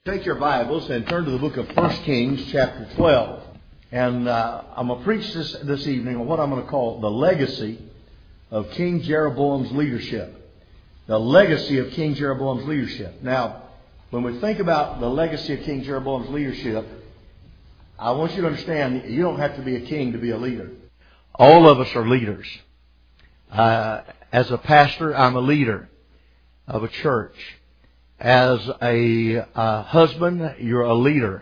Take your Bibles and turn to the book of 1 Kings chapter 12. And I'm going to preach this evening on what I'm going to call the legacy of King Jeroboam's leadership. The legacy of King Jeroboam's leadership. Now, when we think about the legacy of King Jeroboam's leadership, I want you to understand you don't have to be a king to be a leader. All of us are leaders. As a pastor, I'm a leader of a church. As a husband, you're a leader.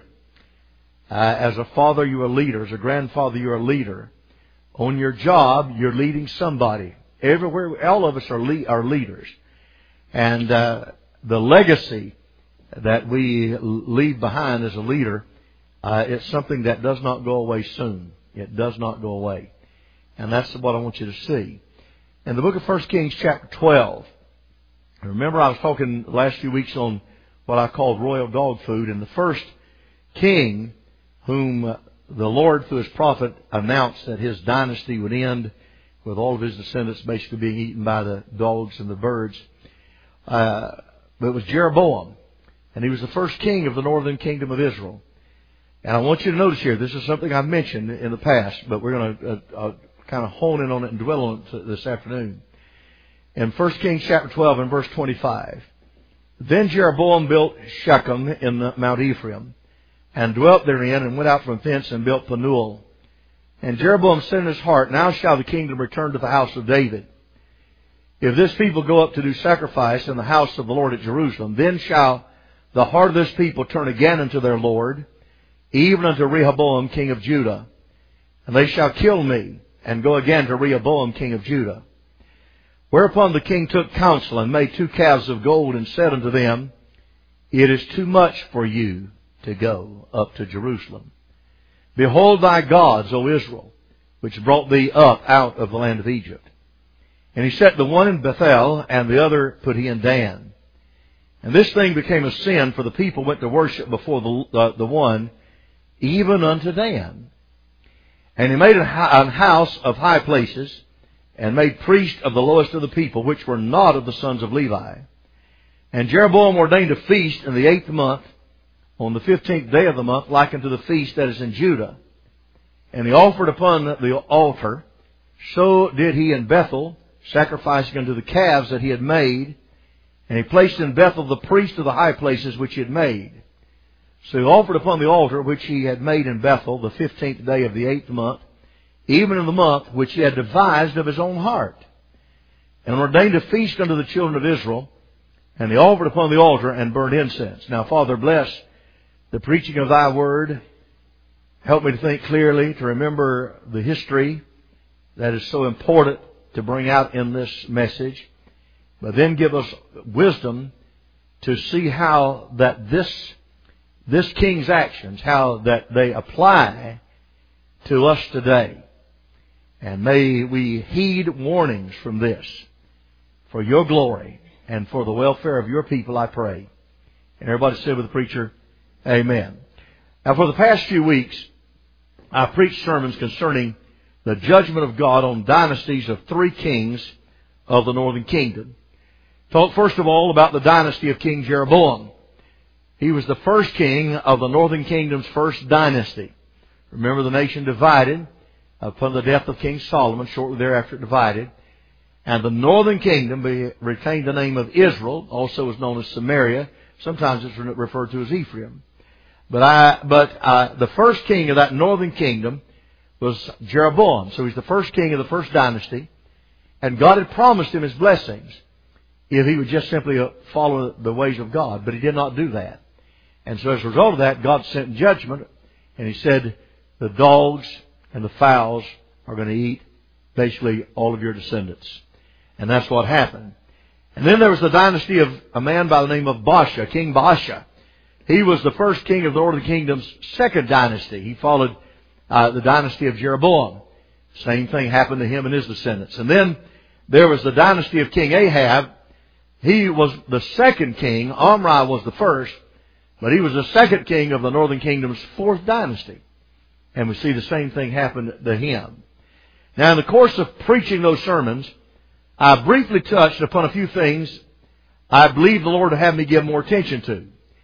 As a father, you're a leader. As a grandfather, you're a leader. On your job, you're leading somebody. Everywhere, all of us are leaders. And the legacy that we leave behind as a leader, it's something that does not go away soon. It does not go away. And that's what I want you to see. In the book of 1 Kings chapter 12, remember, I was talking the last few weeks on what I called royal dog food. And the first king whom the Lord, through His prophet, announced that his dynasty would end with all of his descendants basically being eaten by the dogs and the birds. But it was Jeroboam. And he was the first king of the northern kingdom of Israel. And I want you to notice here, this is something I've mentioned in the past, but we're going to kind of hone in on it and dwell on it this afternoon. In 1 Kings chapter 12 and verse 25. Then Jeroboam built Shechem in Mount Ephraim, and dwelt therein, and went out from thence and built Penuel. And Jeroboam said in his heart, Now shall the kingdom return to the house of David. If this people go up to do sacrifice in the house of the Lord at Jerusalem, then shall the heart of this people turn again unto their Lord, even unto Rehoboam king of Judah. And they shall kill me, and go again to Rehoboam king of Judah. Whereupon the king took counsel, and made 2 calves of gold, and said unto them, It is too much for you to go up to Jerusalem. Behold thy gods, O Israel, which brought thee up out of the land of Egypt. And he set the one in Bethel, and the other put he in Dan. And this thing became a sin, for the people went to worship before the one, even unto Dan. And he made a house of high places, and made priests of the lowest of the people, which were not of the sons of Levi. And Jeroboam ordained a feast in the 8th month, on the 15th day of the month, like unto the feast that is in Judah. And he offered upon the altar, so did he in Bethel, sacrificing unto the calves that he had made. And he placed in Bethel the priest of the high places which he had made. So he offered upon the altar which he had made in Bethel, the 15th day of the 8th month, even in the month which he had devised of his own heart. And ordained a feast unto the children of Israel. And he offered upon the altar and burned incense. Now, Father, bless the preaching of thy word. Help me to think clearly, to remember the history that is so important to bring out in this message. But then give us wisdom to see how that this king's actions, how that they apply to us today. And may we heed warnings from this for your glory and for the welfare of your people, I pray. And everybody said with the preacher, Amen. Now, for the past few weeks, I preached sermons concerning the judgment of God on dynasties of 3 kings of the northern kingdom. Talked first of all about the dynasty of King Jeroboam. He was the first king of the northern kingdom's first dynasty. Remember, the nation divided upon the death of King Solomon. Shortly thereafter it divided. And the northern kingdom retained the name of Israel, also was known as Samaria. Sometimes it's referred to as Ephraim. But the first king of that northern kingdom was Jeroboam. So he's the first king of the first dynasty. And God had promised him His blessings if he would just simply follow the ways of God. But he did not do that. And so as a result of that, God sent judgment. And He said, the dogs and the fowls are going to eat basically all of your descendants. And that's what happened. And then there was the dynasty of a man by the name of Baasha, King Baasha. He was the first king of the northern kingdom's second dynasty. He followed the dynasty of Jeroboam. Same thing happened to him and his descendants. And then there was the dynasty of King Ahab. He was the second king. Omri was the first. But he was the second king of the northern kingdom's 4th dynasty. And we see the same thing happen to him. Now, in the course of preaching those sermons, I briefly touched upon a few things I believe the Lord would have me give more attention to.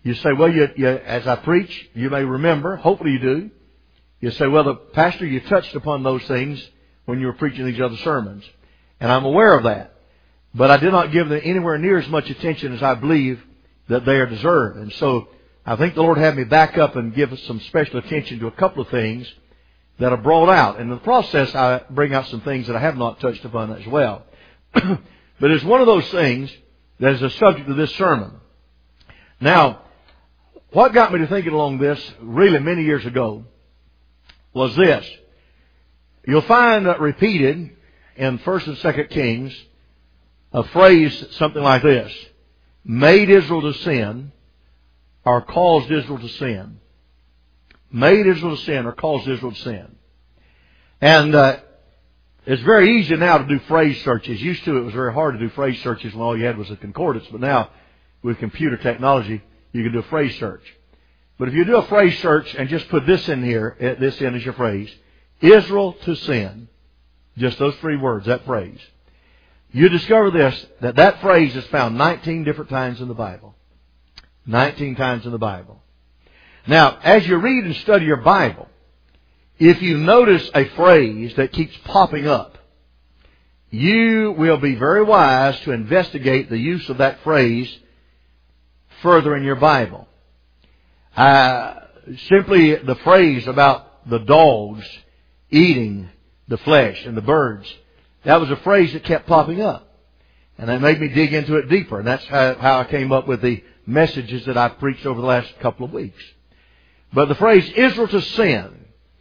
You say, well, as I preach, you may remember, hopefully you do. You say, well, Pastor, you touched upon those things when you were preaching these other sermons. And I'm aware of that. But I did not give them anywhere near as much attention as I believe that they are deserved. And so I think the Lord had me back up and give some special attention to a couple of things that are brought out. And in the process, I bring out some things that I have not touched upon as well. But it's one of those things that is the subject of this sermon. Now, what got me to thinking along this really many years ago was this. You'll find repeated in 1st and 2nd Kings a phrase something like this: made Israel to sin, or caused Israel to sin. Made Israel to sin, or caused Israel to sin. And it's very easy now to do phrase searches. Used to, it was very hard to do phrase searches when all you had was a concordance. But now, with computer technology, you can do a phrase search. But if you do a phrase search and just put this in here, this in as your phrase, Israel to sin, just those 3 words, that phrase, you discover this, that phrase is found 19 different times in the Bible. 19 times in the Bible. Now, as you read and study your Bible, if you notice a phrase that keeps popping up, you will be very wise to investigate the use of that phrase further in your Bible. Simply the phrase about the dogs eating the flesh and the birds, that was a phrase that kept popping up. And that made me dig into it deeper. And that's how I came up with the messages that I've preached over the last couple of weeks. But the phrase Israel to sin,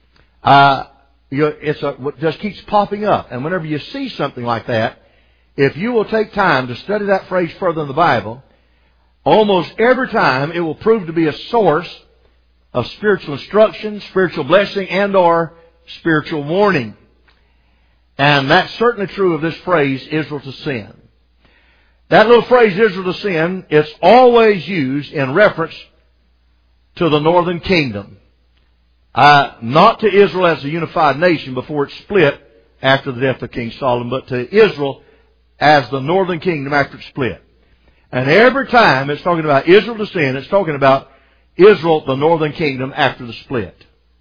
it just keeps popping up. And whenever you see something like that, if you will take time to study that phrase further in the Bible, almost every time it will prove to be a source of spiritual instruction, spiritual blessing, and or spiritual warning. And that's certainly true of this phrase, Israel to sin. That little phrase, Israel to sin, it's always used in reference to the northern kingdom. Not to Israel as a unified nation before it split after the death of King Solomon, but to Israel as the northern kingdom after it split. And every time it's talking about Israel to sin, it's talking about Israel, the northern kingdom, after the split.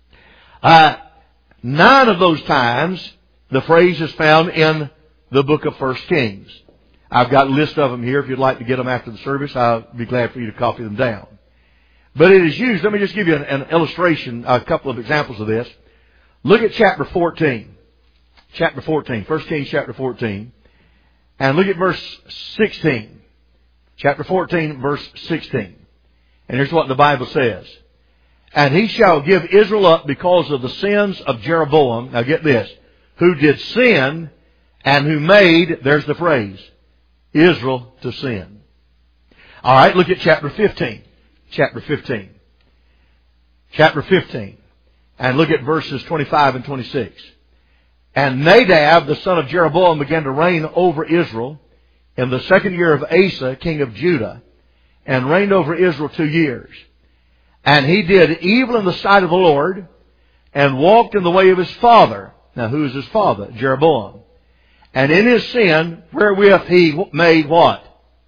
9 of those times, the phrase is found in the book of 1 Kings. I've got a list of them here. If you'd like to get them after the service, I'll be glad for you to copy them down. But it is used, let me just give you an illustration, a couple of examples of this. Look at chapter 14. Chapter 14, 1 Kings chapter 14. And look at verse 16. Chapter 14, verse 16. And here's what the Bible says. And he shall give Israel up because of the sins of Jeroboam. Now get this. Who did sin and who made, there's the phrase, Israel to sin. All right, look at chapter 15. Chapter 15. Chapter 15. And look at verses 25 and 26. And Nadab, the son of Jeroboam, began to reign over Israel in the 2nd year of Asa, king of Judah, and reigned over Israel 2 years. And he did evil in the sight of the Lord, and walked in the way of his father. Now, who is his father? Jeroboam. And in his sin, wherewith he made what?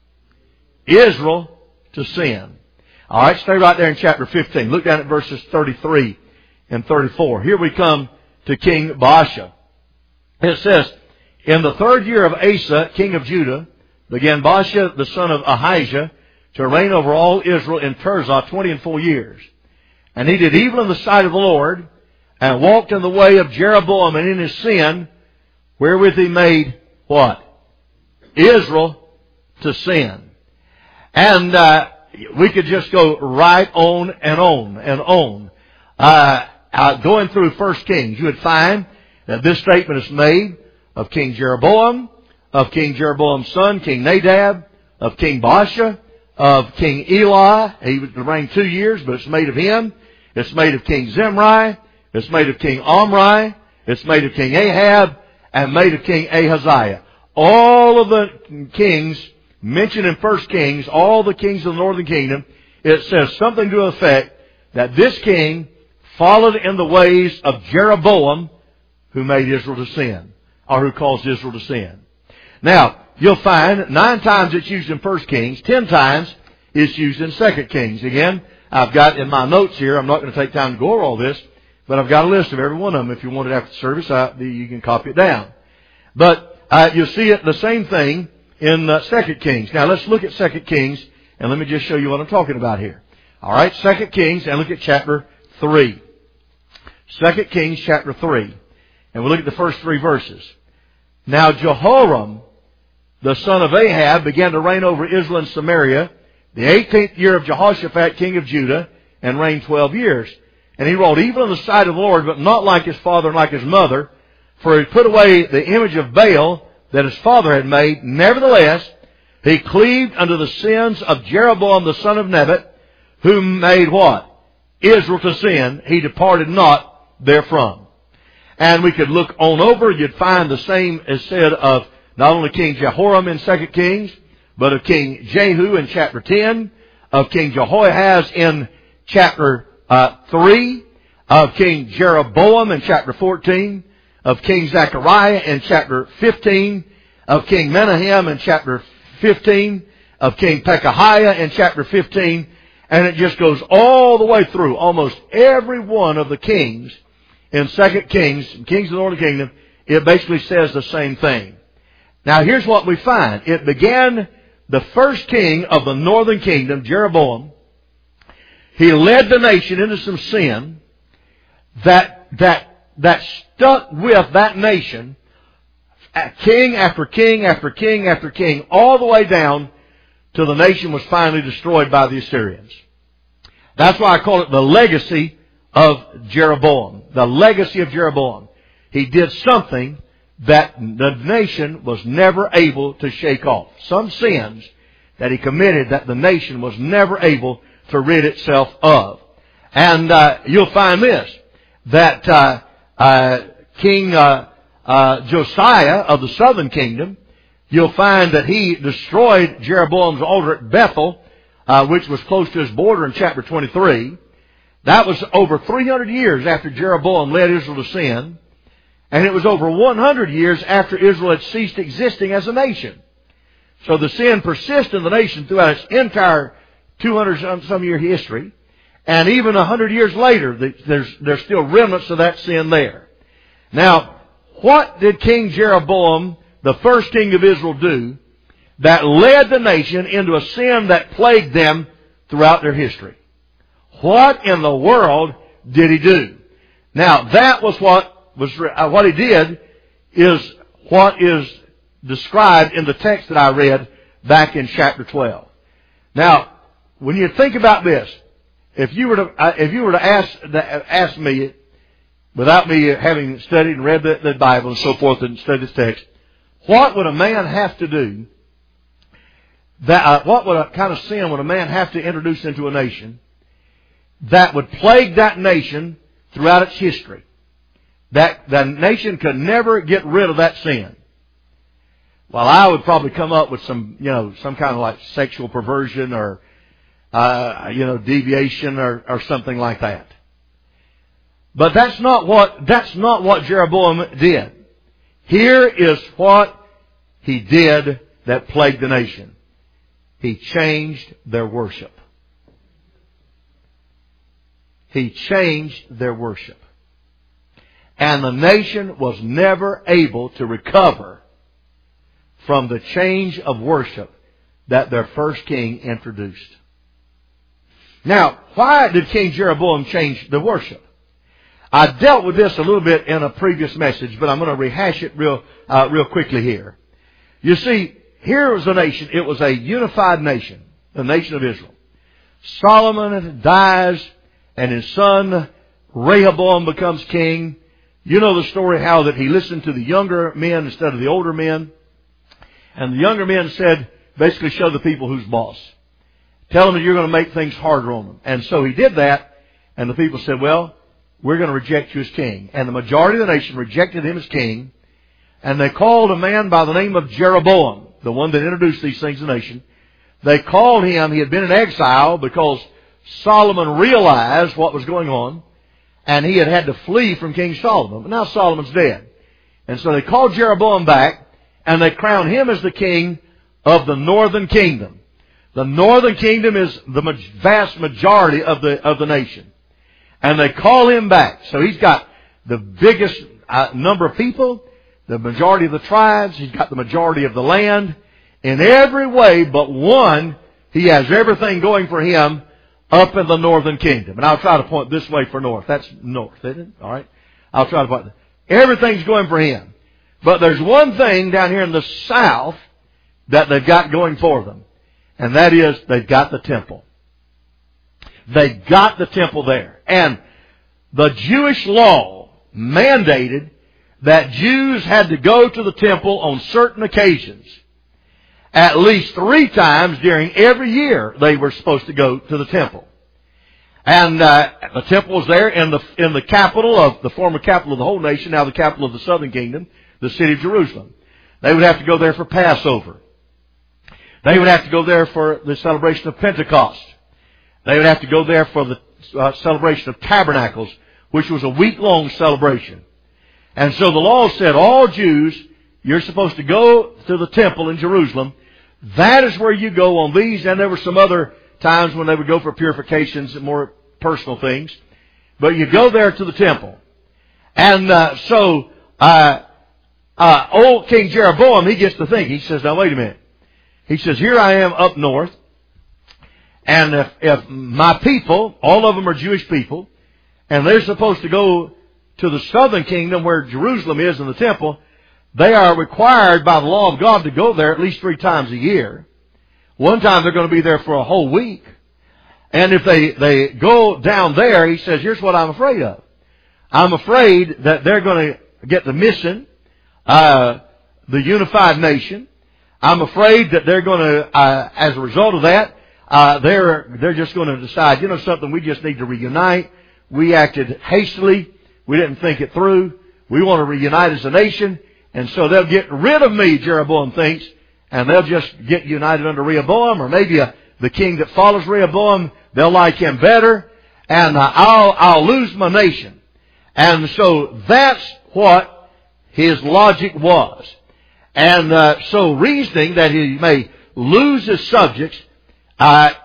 Israel to sin. All right, stay right there in chapter 15. Look down at verses 33 and 34. Here we come to King Baasha. It says, in the 3rd year of Asa, king of Judah, began Baasha, the son of Ahijah, to reign over all Israel in Tirzah 24 years. And he did evil in the sight of the Lord, and walked in the way of Jeroboam, and in his sin, wherewith he made what? Israel to sin. And we could just go right on and on and on. Going through 1 Kings, you would find that this statement is made of King Jeroboam, of King Jeroboam's son, King Nadab, of King Baasha, of King Eli. He reigned 2 years, but it's made of him. It's made of King Zimri. It's made of King Omri. It's made of King Ahab. And made of King Ahaziah. All of the kings mentioned in 1 Kings, all the kings of the northern kingdom, it says something to the effect that this king followed in the ways of Jeroboam, who made Israel to sin, or who caused Israel to sin. Now, you'll find 9 times it's used in 1 Kings, 10 times it's used in 2 Kings. Again, I've got in my notes here, I'm not going to take time to go over all this, but I've got a list of every one of them. If you want it after the service, you can copy it down. But you'll see it the same thing in 2 Kings. Now let's look at 2 Kings, and let me just show you what I'm talking about here. All right, 2 Kings, and look at chapter 3. 2 Kings chapter 3. And we'll look at the first 3 verses. Now Jehoram, the son of Ahab, began to reign over Israel and Samaria the 18th year of Jehoshaphat, king of Judah, and reigned 12 years. And he wrought evil in the sight of the Lord, but not like his father and like his mother, for he put away the image of Baal that his father had made. Nevertheless, he cleaved unto the sins of Jeroboam the son of Nebat, who made what? Israel to sin. He departed not therefrom. And we could look on over, you'd find the same is said of not only King Jehoram in 2 Kings, but of King Jehu in chapter 10, of King Jehoahaz in chapter 3, of King Jeroboam in chapter 14, of King Zechariah in chapter 15, of King Menahem in chapter 15, of King Pekahiah in chapter 15, and it just goes all the way through. Almost every one of the kings in 2 Kings, kings of the Northern Kingdom, it basically says the same thing. Now here's what we find. It began the first king of the Northern Kingdom, Jeroboam. He led the nation into some sin that stuck with that nation, king after king after king after king, all the way down till the nation was finally destroyed by the Assyrians. That's why I call it the legacy of Jeroboam. The legacy of Jeroboam. He did something that the nation was never able to shake off. Some sins that he committed that the nation was never able to rid itself of. And you'll find this, that King Josiah of the southern kingdom, you'll find that he destroyed Jeroboam's altar at Bethel, which was close to his border in chapter 23. That was over 300 years after Jeroboam led Israel to sin. And it was over 100 years after Israel had ceased existing as a nation. So the sin persists in the nation throughout its entire 200-some year history. And even 100 years later, there's still remnants of that sin there. Now, what did King Jeroboam, the first king of Israel, do that led the nation into a sin that plagued them throughout their history? What in the world did he do? Now, that was what he did is what is described in the text that I read back in chapter 12. Now, when you think about this, if you were to ask me, without me having studied and read the Bible and so forth and studied this text, what would a man have to do? What kind of sin would a man have to introduce into a nation that would plague that nation throughout its history? That the nation could never get rid of that sin. Well, I would probably come up with some kind of like sexual perversion or, deviation or something like that. But that's not what Jeroboam did. Here is what he did that plagued the nation. He changed their worship. He changed their worship. And the nation was never able to recover from the change of worship that their first king introduced. Now, why did King Jeroboam change the worship? I dealt with this a little bit in a previous message, but I'm going to rehash it real quickly here. You see, here was a nation. It was a unified nation, the nation of Israel. Solomon dies, and his son Rehoboam becomes king. You know the story how that he listened to the younger men instead of the older men. And the younger men said, basically show the people who's boss. Tell them that you're going to make things harder on them. And so he did that. And the people said, well, we're going to reject you as king. And the majority of the nation rejected him as king. And they called a man by the name of Jeroboam, the one that introduced these things to the nation. They called him, he had been in exile because Solomon realized what was going on. And he had had to flee from King Solomon. But now Solomon's dead. And so they called Jeroboam back, and they crowned him as the king of the northern kingdom. The northern kingdom is the vast majority of the nation. And they call him back. So he's got the biggest number of people, the majority of the tribes. He's got the majority of the land. In every way but one, he has everything going for him up in the northern kingdom. And I'll try to point this way for north. That's north, isn't it? All right. I'll try to point. Everything's going for him. But there's one thing down here in the south that they've got going for them. And that is they've got the temple. They got the temple there. And the Jewish law mandated that Jews had to go to the temple on certain occasions. At least 3 times during every year they were supposed to go to the temple. And the temple was there in the capital of the former capital of the whole nation, now the capital of the southern kingdom, the city of Jerusalem. They would have to go there for Passover. They would have to go there for the celebration of Pentecost. They would have to go there for the celebration of Tabernacles, which was a week-long celebration. And so the law said, all Jews, you're supposed to go to the temple in Jerusalem. That is where you go on these. And there were some other times when they would go for purifications and more personal things. But you go there to the temple. And old King Jeroboam, he gets to think. He says, now wait a minute. He says, here I am up north. And if my people, all of them are Jewish people, and they're supposed to go to the southern kingdom where Jerusalem is in the temple, they are required by the law of God to go there at least 3 times a year. One time they're going to be there for a whole week. And if they go down there, he says, here's what I'm afraid of. I'm afraid that they're going to get the mission, the unified nation. I'm afraid that they're going to, as a result of that, they're just going to decide, you know something, we just need to reunite. We acted hastily. We didn't think it through. We want to reunite as a nation. And so they'll get rid of me, Jeroboam thinks, and they'll just get united under Rehoboam, or maybe the king that follows Rehoboam, they'll like him better, and I'll lose my nation. And so that's what his logic was. And so reasoning that he may lose his subjects by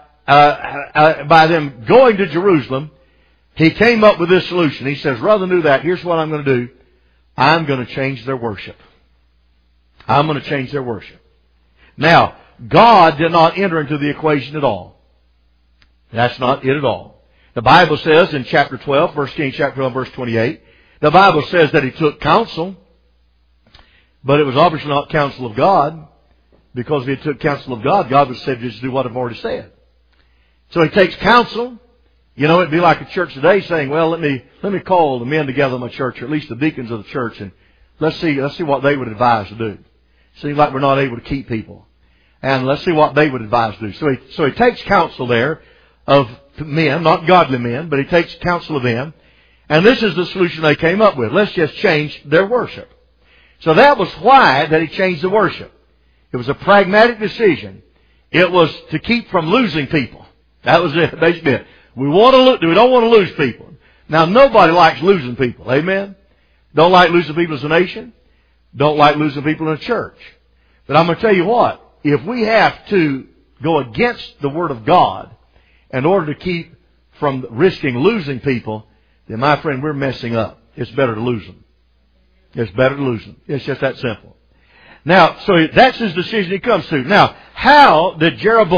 them going to Jerusalem, he came up with this solution. He says, rather than do that, here's what I'm going to do. I'm going to change their worship. I'm going to change their worship. Now, God did not enter into the equation at all. That's not it at all. The Bible says in chapter 12, 1 Kings chapter 12, verse 28, the Bible says that he took counsel, but it was obviously not counsel of God, because if he took counsel of God, God would say, just do what I've already said. So he takes counsel. You know, it'd be like a church today saying, well, let me call the men together in my church, or at least the deacons of the church, and let's see what they would advise to do. Seems like we're not able to keep people. And let's see what they would advise to do. So he takes counsel there of men, not godly men, but he takes counsel of them. And this is the solution they came up with. Let's just change their worship. So that was why that he changed the worship. It was a pragmatic decision. It was to keep from losing people. That was it, basically it. We don't want to lose people. Now, nobody likes losing people. Amen? Don't like losing people as a nation. Don't like losing people in a church. But I'm going to tell you what. If we have to go against the Word of God in order to keep from risking losing people, then, my friend, we're messing up. It's better to lose them. It's better to lose them. It's just that simple. Now, so that's his decision he comes to. Now, how did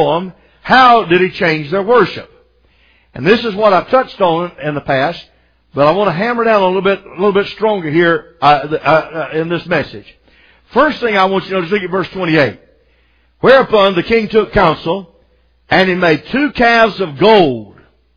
he change their worship? And this is what I've touched on in the past, but I want to hammer down a little bit stronger here in this message. First thing I want you to notice, look at verse 28. Whereupon the king took counsel, and he made 2 calves of gold,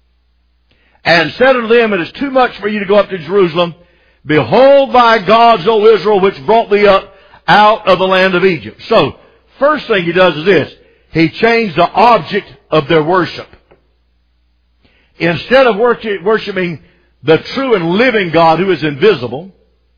and said unto them, it is too much for you to go up to Jerusalem. Behold thy gods, O Israel, which brought thee up out of the land of Egypt. So, first thing he does is this. He changed the object of their worship. Instead of worshiping the true and living God who is invisible,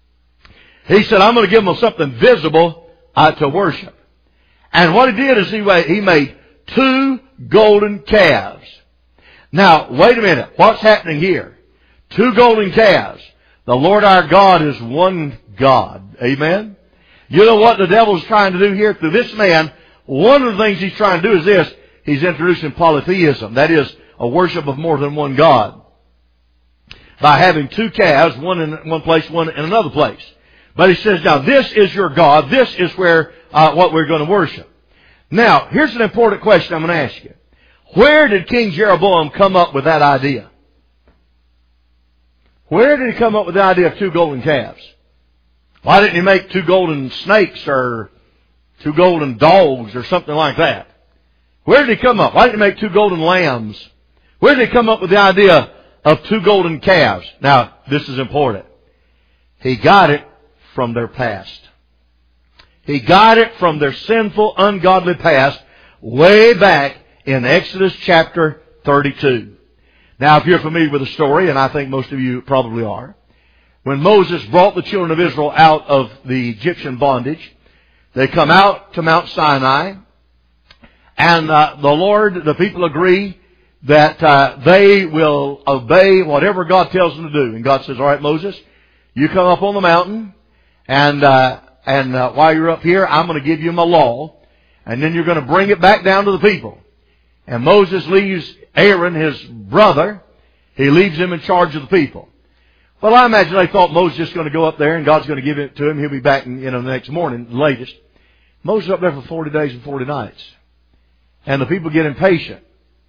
he said, I'm going to give them something visible to worship. And what he did is he made 2 golden calves. Now, wait a minute. What's happening here? 2 golden calves. The Lord our God is one God. Amen? You know what the devil's trying to do here through this man? One of the things he's trying to do is this. he's introducing polytheism. That is, a worship of more than one God. By having two calves, one in one place, one in another place. But he says, now this is your God. This is where what we're going to worship. Now, here's an important question I'm going to ask you. Where did King Jeroboam come up with that idea? Where did he come up with the idea of two golden calves? Why didn't he make two golden snakes or two golden dogs or something like that? Where did he come up? Why didn't he make two golden lambs? Where did he come up with the idea of two golden calves? Now, this is important. He got it from their past. He got it from their sinful, ungodly past way back in Exodus chapter 32. Now, if you're familiar with the story, and I think most of you probably are, when Moses brought the children of Israel out of the Egyptian bondage, they come out to Mount Sinai, and the people agree that they will obey whatever God tells them to do. And God says, all right, Moses, you come up on the mountain, and while you're up here, I'm going to give you my law, and then you're going to bring it back down to the people. And Moses leaves Aaron, his brother, he leaves him in charge of the people. Well, I imagine they thought Moses is going to go up there and God's going to give it to him. He'll be back the next morning, latest. Moses is up there for 40 days and 40 nights. And the people get impatient.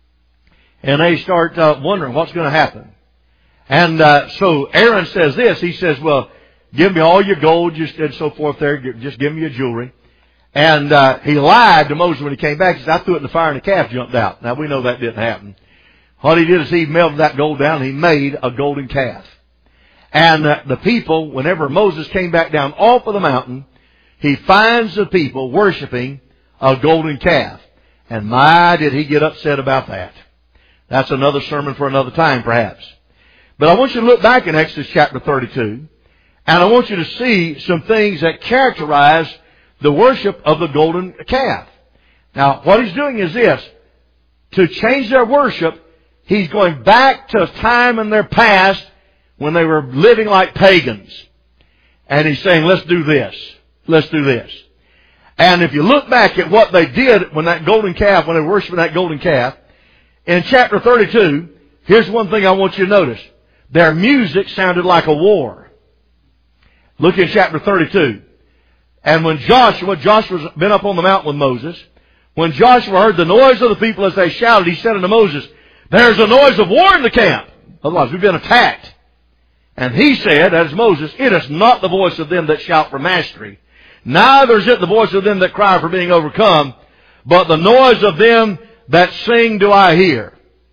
And they start wondering what's going to happen. And so Aaron says this. He says, well, give me all your gold and so forth there. Just give me your jewelry. And he lied to Moses when he came back. He said, I threw it in the fire and the calf jumped out. Now, we know that didn't happen. What he did is he melted that gold down and he made a golden calf. And the people, whenever Moses came back down off of the mountain, he finds the people worshiping a golden calf. And my, did he get upset about that. That's another sermon for another time, perhaps. But I want you to look back in Exodus chapter 32, and I want you to see some things that characterize the worship of the golden calf. Now, what he's doing is this. To change their worship, he's going back to a time in their past when they were living like pagans. And he's saying, let's do this. Let's do this. And if you look back at what they did when they were worshiping that golden calf, in chapter 32, here's one thing I want you to notice. Their music sounded like a war. Look in chapter 32. And when Joshua's been up on the mountain with Moses, when Joshua heard the noise of the people as they shouted, he said unto Moses, there's a noise of war in the camp. Otherwise, we've been attacked. And he said, as Moses, it is not the voice of them that shout for mastery, neither is it the voice of them that cry for being overcome, but the noise of them that sing do I hear.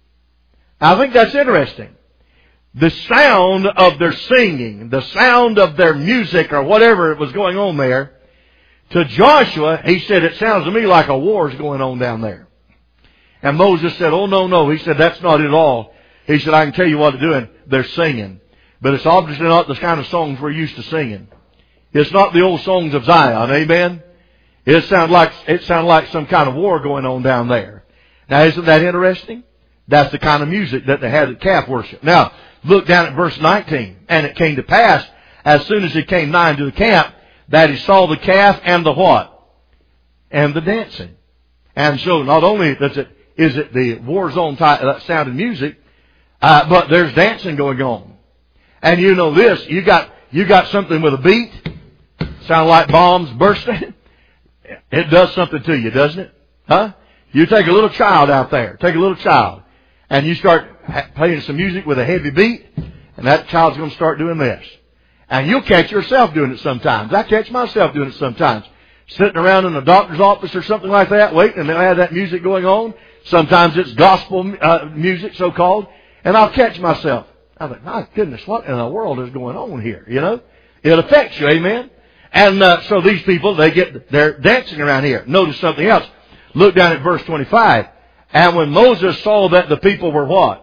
I think that's interesting. The sound of their singing, the sound of their music or whatever was going on there, to Joshua, he said, it sounds to me like a war is going on down there. And Moses said, oh, no. He said, that's not it at all. He said, I can tell you what they're doing. They're singing. But it's obviously not the kind of songs we're used to singing. It's not the old songs of Zion. Amen? It sounded like some kind of war going on down there. Now, isn't that interesting? That's the kind of music that they had at calf worship. Now, look down at verse 19. And it came to pass, as soon as he came nigh unto the camp, that he saw the calf and the what? And the dancing. And so not only is it the war zone type sound of music, but there's dancing going on. And you know this, you got something with a beat, sound like bombs bursting. It does something to you, doesn't it? Huh? You take a little child out there, and you start playing some music with a heavy beat, and that child's going to start doing this. And you'll catch yourself doing it sometimes. I catch myself doing it sometimes. Sitting around in a doctor's office or something like that, waiting, and they'll have that music going on. Sometimes it's gospel music, so-called, and I'll catch myself. I think, my goodness, what in the world is going on here? You know? It affects you, amen? And so these people, they're dancing around here. Notice something else. Look down at verse 25. And when Moses saw that the people were what?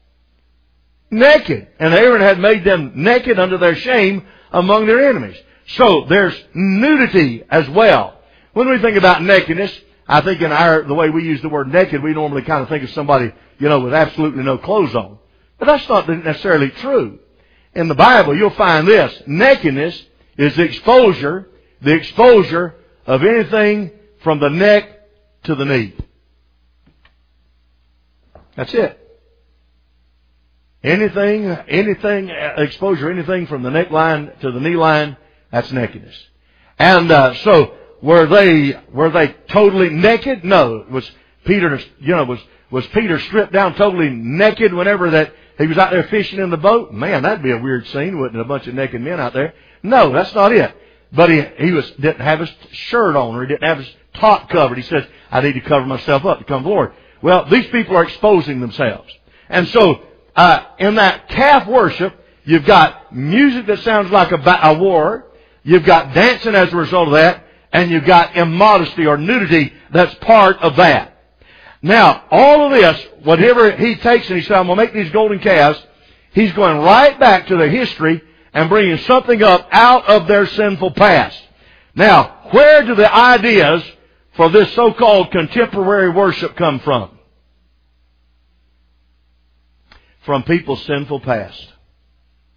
Naked. And Aaron had made them naked unto their shame among their enemies. So there's nudity as well. When we think about nakedness, I think in the way we use the word naked, we normally kind of think of somebody, with absolutely no clothes on. But that's not necessarily true. In the Bible, you'll find this. Nakedness is the exposure of anything from the neck to the knee. That's it. Anything, exposure, anything from the neckline to the knee line, that's nakedness. And so were they totally naked? No. Was Peter stripped down totally naked whenever that he was out there fishing in the boat? Man, that'd be a weird scene, wouldn't it? A bunch of naked men out there. No, that's not it. But he didn't have his shirt on, or he didn't have his top covered. He says, I need to cover myself up to come to the Lord. Well, these people are exposing themselves. And so, in that calf worship, you've got music that sounds like a war. You've got dancing as a result of that. And you've got immodesty or nudity that's part of that. Now, all of this, whatever he takes and he says, I'm going to make these golden calves, he's going right back to their history and bringing something up out of their sinful past. Now, where do the ideas for this so-called contemporary worship come from? From people's sinful past.